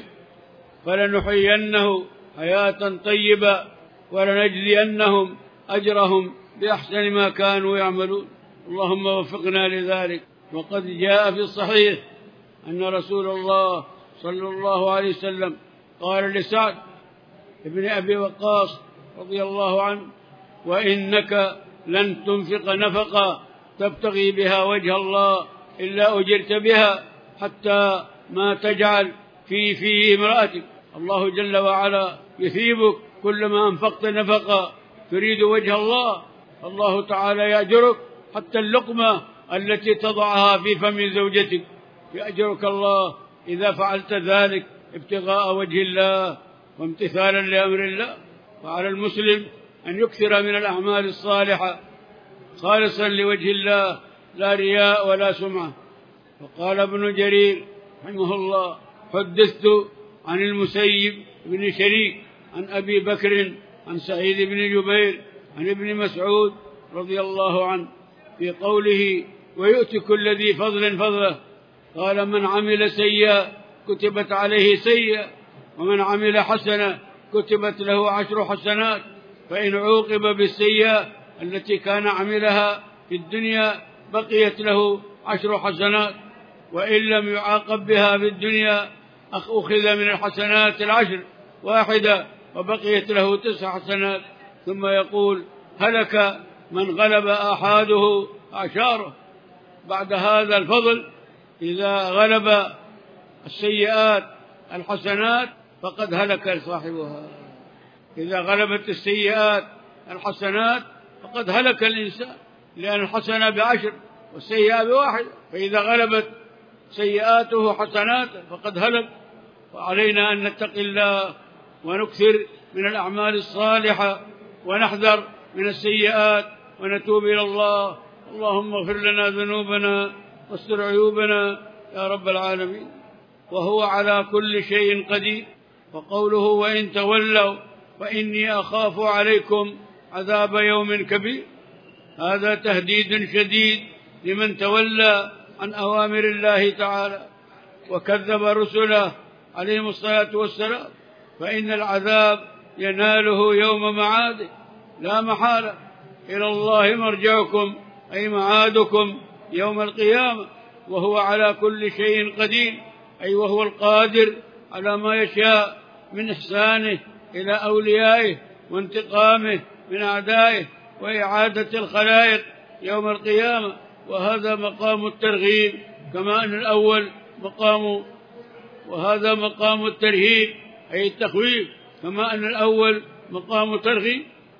فلنحيينه حياة طيبة ولنجزينهم أجرهم بأحسن ما كانوا يعملون. اللهم وفقنا لذلك. وقد جاء في الصحيح أن رسول الله صلى الله عليه وسلم قال لسعد ابن أبي وقاص رضي الله عنه وإنك لن تنفق نفقة تبتغي بها وجه الله إلا أجرت بها حتى ما تجعل في في امرأتك. الله جل وعلا يثيبك كلما أنفقت نفقة تريد وجه الله، الله تعالى يأجرك حتى اللقمة التي تضعها في فم زوجتك يأجرك الله إذا فعلت ذلك ابتغاء وجه الله وامتثالا لأمر الله. وعلى المسلم أن يكثر من الأعمال الصالحة خالصا لوجه الله لا رياء ولا سمعة. وقال ابن جرير رحمه الله حدثت عن المسيب بن شريك عن أبي بكر عن سعيد بن جبير عن ابن مسعود رضي الله عنه في قوله ويؤتي كل ذي فضل فضله، قال من عمل سيئة كتبت عليه سيئة، ومن عمل حسنة كتبت له عشر حسنات، فإن عوقب بالسيئة التي كان عملها في الدنيا بقيت له عشر حسنات، وإن لم يعاقب بها في الدنيا أخذ من الحسنات العشر واحدة وبقيت له تسع حسنات. ثم يقول هلك من غلب آحاده أعشاره. بعد هذا الفضل إذا غلب السيئات الحسنات فقد هلك صاحبها. إذا غلبت السيئات الحسنات فقد هلك الإنسان، لأن الحسنة بعشر والسيئة بواحد، فإذا غلبت سيئاته حسناته فقد هلك. وعلينا أن نتقي الله ونكثر من الأعمال الصالحة ونحذر من السيئات ونتوب إلى الله. اللهم اغفر لنا ذنوبنا واستر عيوبنا يا رب العالمين. وهو على كل شيء قدير. وقوله وإن تولوا فإني أخاف عليكم عذاب يوم كبير، هذا تهديد شديد لمن تولى عن أوامر الله تعالى وكذب رسله عليهم الصلاة والسلام، فإن العذاب يناله يوم معاده لا محالة. إلى الله مرجعكم أي معادكم يوم القيامة، وهو على كل شيء قدير، أي وهو القادر على ما يشاء من إحسانه إلى أوليائه وانتقامه من أعدائه وإعادة الخلائق يوم القيامة. وهذا مقام الترغيب كما أن الأول مقام، وهذا مقام الترهيب أي التخويف كما أن الأول مقام ترغيب.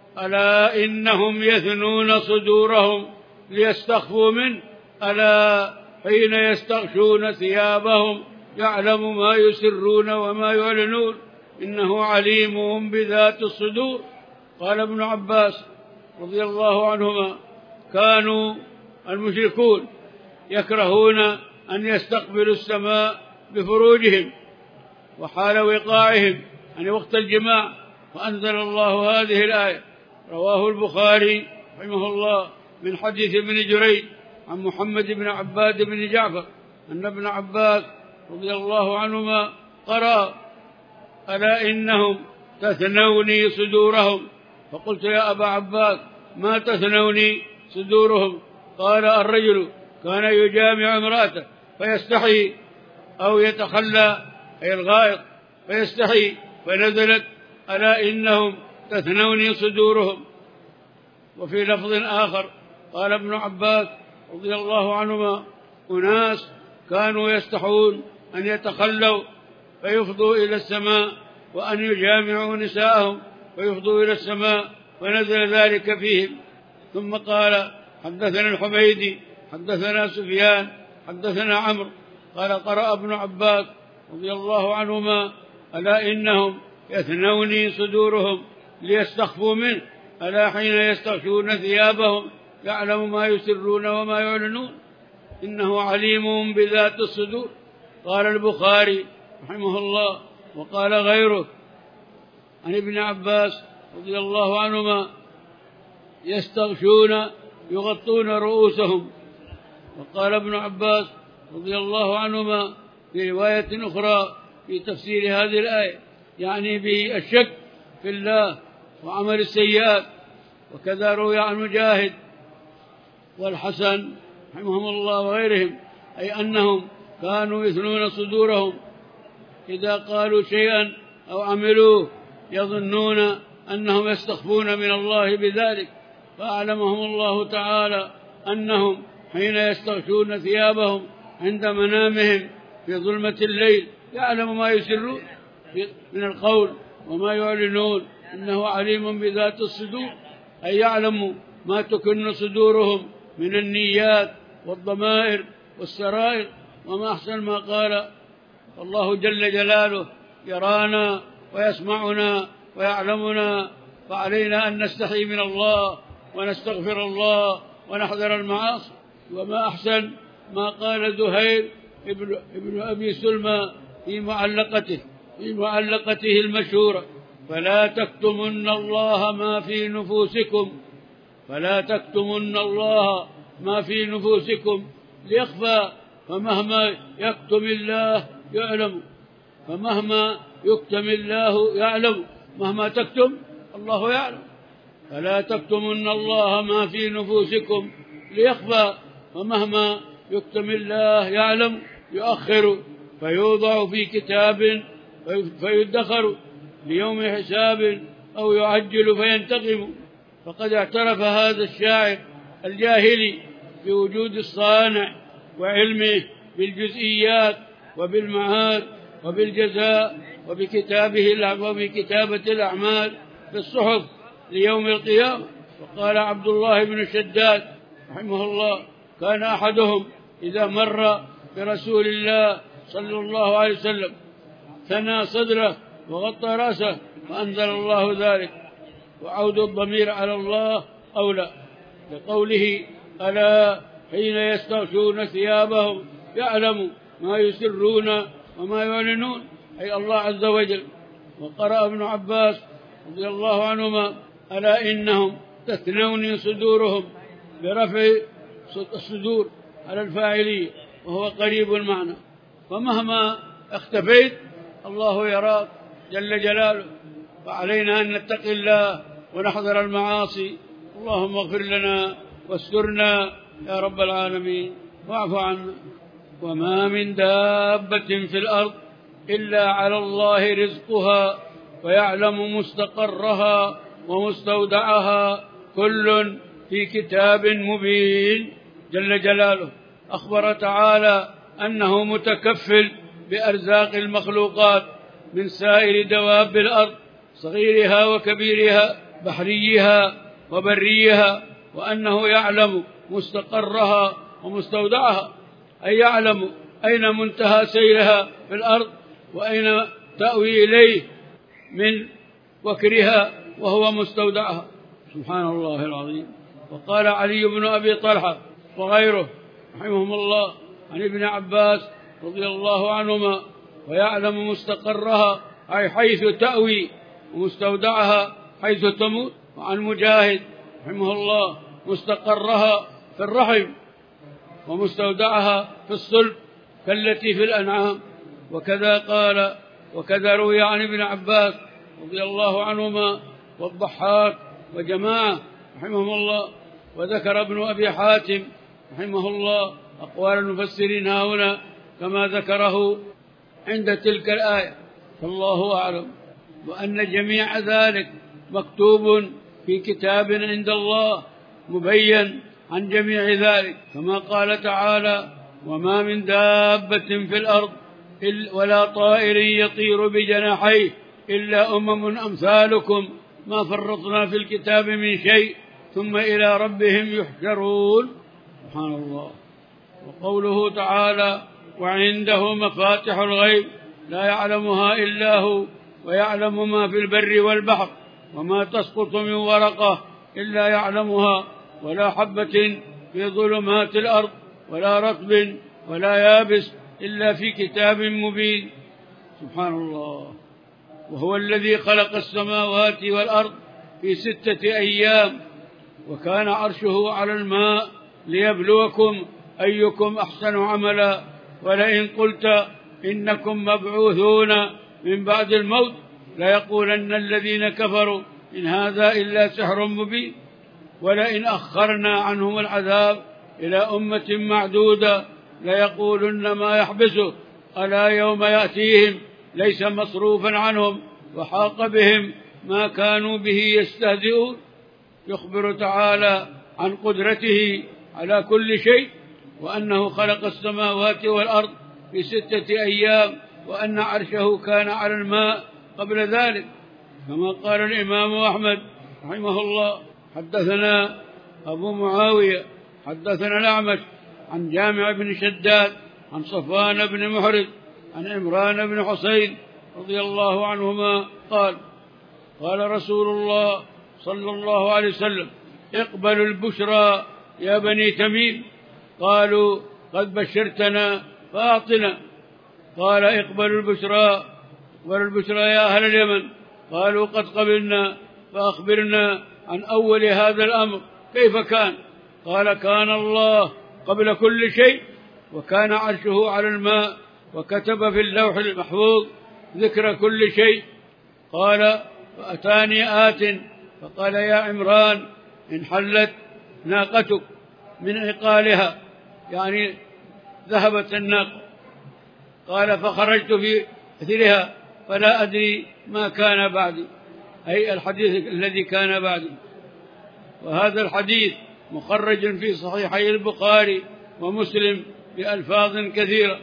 ألا إنهم يثنون صدورهم ليستخفوا منه، ألا حين يستغشون ثيابهم يعلم ما يسرون وما يعلنون إنه عليم بذات الصدور. قال ابن عباس رضي الله عنهما كانوا المشركون يكرهون أن يستقبلوا السماء بفروجهم وحال وقاعهم يعني وقت الجماع، وأنزل الله هذه الآية. رواه البخاري رحمه الله من حديث ابن جريج عن محمد بن عباد بن جعفر أن ابن عباس رضي الله عنهما قرأ: ألا إنهم تثنوني صدورهم. فقلت: يا أبا عباس ما تثنوني صدورهم؟ قال: الرجل كان يجامع امرأته فيستحي أو يتخلى، أي الغائط، فيستحي، فنزلت: ألا إنهم تثنوني صدورهم. وفي لفظ آخر قال ابن عباس رضي الله عنهما: أناس كانوا يستحون أن يتخلوا فيفضوا إلى السماء، وأن يجامعوا نساءهم فيفضوا إلى السماء، فنزل ذلك فيهم. ثم قال: حدثنا الحميدي حدثنا سفيان حدثنا عمرو قال: قرأ ابن عباس رضي الله عنهما: ألا إنهم يثنوني صدورهم ليستخفوا منه، ألا حين يستغشون ثيابهم يعلم ما يسرون وما يعلنون، إنه عليم بذات الصدور. قال البخاري رحمه الله وقال غيره عن ابن عباس رضي الله عنهما: يستغشون يغطون رؤوسهم. وقال ابن عباس رضي الله عنهما في رواية أخرى في تفسير هذه الآية يعني به الشك في الله وعمل السيئات. وكذا روي عن مجاهد والحسن رحمهم الله وغيرهم، أي أنهم كانوا يثنون صدورهم إذا قالوا شيئا أو عملوه يظنون أنهم يستخفون من الله بذلك، فأعلمهم الله تعالى أنهم حين يستغشون ثيابهم عند منامهم في ظلمة الليل يعلم ما يسرون من القول وما يعلنون، إنه عليم بذات الصدور، أي يعلم ما تكن صدورهم من النيات والضمائر والسرائر. وما أحسن ما قال الله جل جلاله: يرانا ويسمعنا ويعلمنا، فعلينا أن نستحي من الله ونستغفر الله ونحذر المعاصي. وما أحسن ما قال زهير ابن, ابن أبي سلمى في معلقته في معلقته المشهورة: فلا تكتمن الله ما في نفوسكم فلا تكتمن الله ما في نفوسكم ليخفى، فمهما يكتم الله يعلم فمهما يكتم الله يعلم مهما تكتم الله يعلم. فلا تكتمن الله ما في نفوسكم ليخفى، فمهما يكتم الله يعلم. يؤخر فيوضع في كتاب فيدخر ليوم حساب، أو يعجل فينتقم. فقد اعترف هذا الشاعر الجاهلي بوجود الصانع وعلمه بالجزئيات وبالمعاد وبالجزاء وبكتابه وبكتابة الأعمال في الصحف ليوم القيامة. وقال عبد الله بن شداد رحمه الله: كان أحدهم إذا مر برسول الله صلى الله عليه وسلم ثنى صدره وغطى رأسه، فأنزل الله ذلك. وعود الضمير على الله أولى، لقوله: ألا حين يستغشون ثيابهم يعلم ما يسرون وما يعلنون، أي الله عز وجل. وقرأ ابن عباس رضي الله عنهما: ألا إنهم تثنوني صدورهم، برفع الصدور على الفاعلية وهو قريب المعنى. فمهما اختفيت الله يراك جل جلاله، فعلينا أن نتقي الله ونحذر المعاصي. اللهم اغفر لنا واسترنا يا رب العالمين واعف عنا. وما من دابة في الأرض إلا على الله رزقها ويعلم مستقرها ومستودعها، كل في كتاب مبين. جل جلاله أخبر تعالى أنه متكفل بأرزاق المخلوقات من سائر دواب الأرض، صغيرها وكبيرها، بحريها وبريها، وأنه يعلم مستقرها ومستودعها، أي يعلم أين منتهى سيرها في الأرض وأين تأوي إليه من وكرها وهو مستودعها. سبحان الله العظيم. وقال علي بن أبي طلحة وغيره رحمهم الله عن ابن عباس رضي الله عنهما: ويعلم مستقرها أي حيث تأوي، ومستودعها حيث تموت. وعن مجاهد رحمه الله مستقرها في الرحم ومستودعها في الصلب كالتي في الأنعام. وكذا قال وكذا روي عن ابن عباس رضي الله عنهما والضحاك وجماعة رحمهم الله. وذكر ابن أبي حاتم رحمه الله أقوال المفسرين هنا كما ذكره عند تلك الآية، فالله أعلم. وأن جميع ذلك مكتوب في كتاب عند الله مبين عن جميع ذلك، كما قال تعالى: وما من دابة في الأرض ولا طائر يطير بجناحيه إلا أمم أمثالكم ما فرطنا في الكتاب من شيء ثم إلى ربهم يحشرون. سبحان الله. وقوله تعالى: وعنده مفاتح الغيب لا يعلمها إلا هو ويعلم ما في البر والبحر وما تسقط من ورقة إلا يعلمها ولا حبة في ظلمات الأرض ولا رطب ولا يابس إلا في كتاب مبين. سبحان الله. وهو الذي خلق السماوات والأرض في ستة أيام وكان عرشه على الماء ليبلوكم أيكم أحسن عملا ولئن قلت إنكم مبعوثون من بعد الموت ليقولن الذين كفروا إن هذا إلا سحر مبين ولئن أخرنا عنهم العذاب إلى أمة معدودة ليقولن ما يحبسه ألا يوم يأتيهم ليس مصروفا عنهم وحاق بهم ما كانوا به يستهزئون. يخبر تعالى عن قدرته على كل شيء وأنه خلق السماوات والأرض في ستة أيام وأن عرشه كان على الماء قبل ذلك، كما قال الإمام أحمد رحمه الله: حدثنا أبو معاوية حدثنا الأعمش عن جامع بن شداد عن صفوان بن محرز عن عمران بن حسين رضي الله عنهما قال: قال رسول الله صلى الله عليه وسلم: اقبلوا البشرى يا بني تميم. قالوا: قد بشرتنا فأعطنا. قال: اقبلوا البشرى اقبلوا البشرى يا أهل اليمن. قالوا: قد قبلنا فأخبرنا عن أول هذا الأمر كيف كان؟ قال: كان الله قبل كل شيء وكان عرشه على الماء وكتب في اللوح المحفوظ ذكر كل شيء. قال: فأتاني آت فقال: يا عمران انحلت ناقتك من عقالها، يعني ذهبت الناقة. قال: فخرجت في أثرها فلا أدري ما كان بعدي، أي الحديث الذي كان بعدي. وهذا الحديث مخرج في صحيحي البخاري ومسلم بألفاظ كثيرة،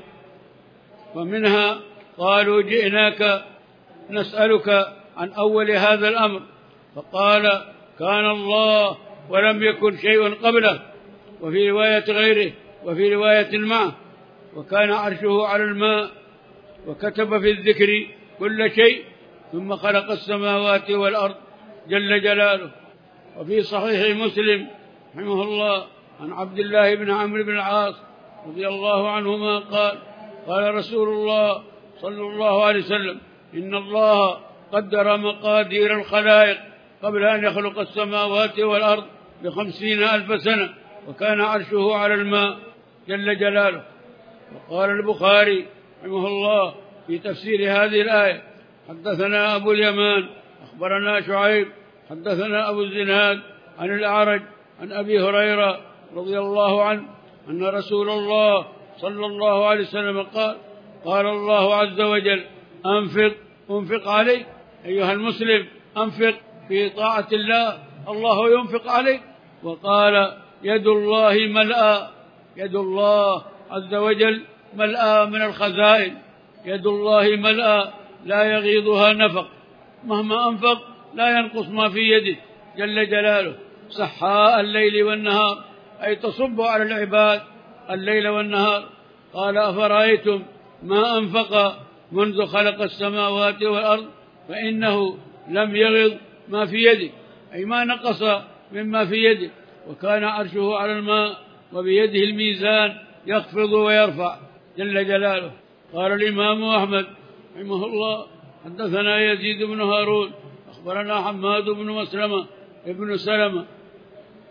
ومنها: قالوا: جئناك نسألك عن أول هذا الأمر. فقال: كان الله ولم يكن شيء قبله. وفي رواية غيره وفي رواية معه: وكان عرشه على الماء وكتب في الذكر كل شيء ثم خلق السماوات والأرض جل جلاله. وفي صحيح مسلم رحمه الله عن عبد الله بن عمرو بن العاص رضي الله عنهما قال: قال رسول الله صلى الله عليه وسلم: إن الله قدر مقادير الخلائق قبل أن يخلق السماوات والأرض بخمسين ألف سنة وكان عرشه على الماء جل جلاله. وقال البخاري رحمه الله في تفسير هذه الآية: حدثنا أبو اليمان أخبرنا شعيب حدثنا أبو الزناد عن الأعرج عن أبي هريرة رضي الله عنه أن رسول الله صلى الله عليه وسلم قال: قال الله عز وجل: أنفق أنفق عليك أيها المسلم، أنفق في طاعة الله الله ينفق عليك. وقال: يد الله ملأى، يد الله عز وجل ملأى من الخزائن، يد الله ملأى لا يغيضها نفق، مهما أنفق لا ينقص ما في يده جل جلاله، سحاء الليل والنهار، أي تصب على العباد الليل والنهار. قال: أفرأيتم ما أنفق منذ خلق السماوات والأرض فإنه لم يغض ما في يده، أي ما نقص مما في يده، وكان عرشه على الماء وبيده الميزان يخفض ويرفع جل جلاله. قال الإمام أحمد رحمه الله: حدثنا يزيد بن هارون أخبرنا حماد بن مسلمة ابن سلمة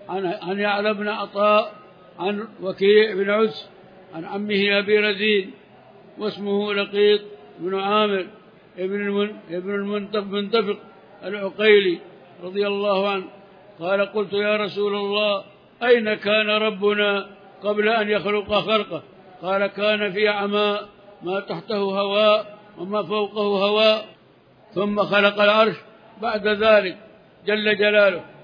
عن عن يعلى بن عطاء عن وكيع بن عس عن عمه أبي رزين واسمه لقيط بن عامر ابن المنتفق العقيلي رضي الله عنه قال قلت يا رسول الله أين كان ربنا قبل أن يخلق خلقه؟ قال كان في عماء ما تحته هواء وما فوقه هواء ثم خلق العرش بعد ذلك جل جلاله